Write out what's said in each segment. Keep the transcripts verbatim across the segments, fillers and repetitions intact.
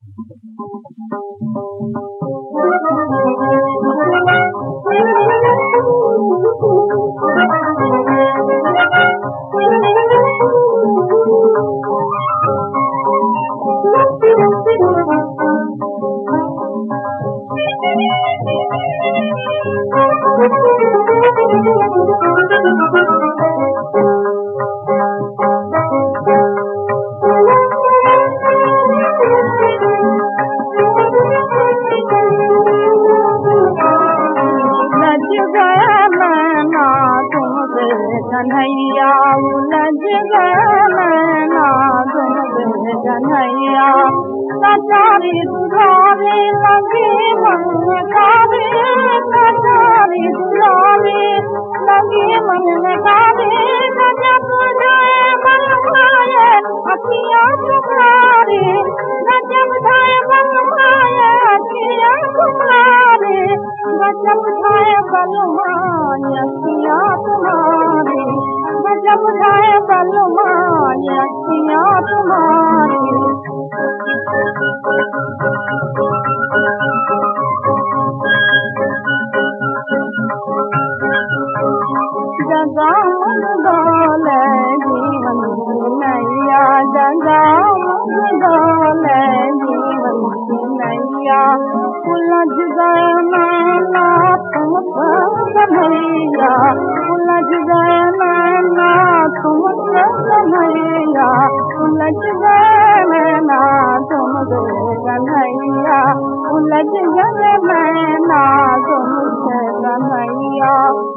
कन्हैया उलझ गए नैना तुम कन्हैया कचारी दुधारे लगे मन कावे कचारी दुधारे लगे मन कावे गजब जाए मन माए अखियाँ तुम्हारे गजब जाए मन माए अखियाँ तुम्हारे गजब जाए बल माए अखियाँ तुम्हारे गजब जाए बल माए अखियाँ तुम्हारी जगा मन डोले जीवन की नैया जगा मन डोले जीवन की नैया उलझ गए नैना तुम कन्हैया उलझ गए नैना तुम कन्हैया उलझ गए नैना तुम कन्हैया उलझ गए नैना तुम कन्हैया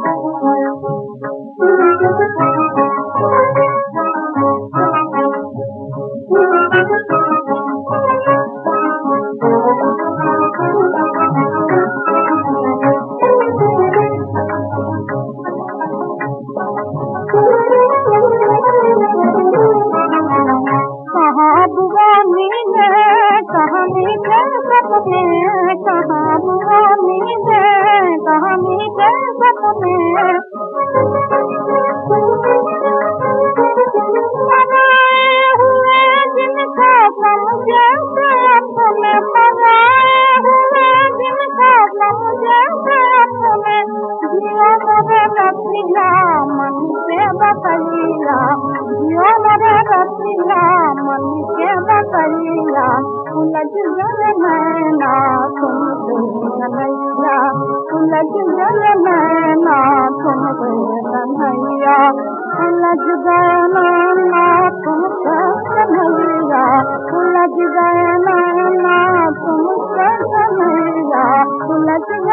कहाँ बुआनी है कहानी है सपने कहाँ बुआनी है कहानी है सपने बनाए हुए जिनका समझे अपने बनाए हुए जिनका समझे अपने जियो मेरे रसीला मन से बतैया जियो मेरे रसीला मन के बतैया उलझ गए नैना तुम कन्हैया उलझ गए नैना तुम कन्हैया उलझ गए नैना तुम कन्हैया उलझ गए नैना तुम कन्हैया उलझ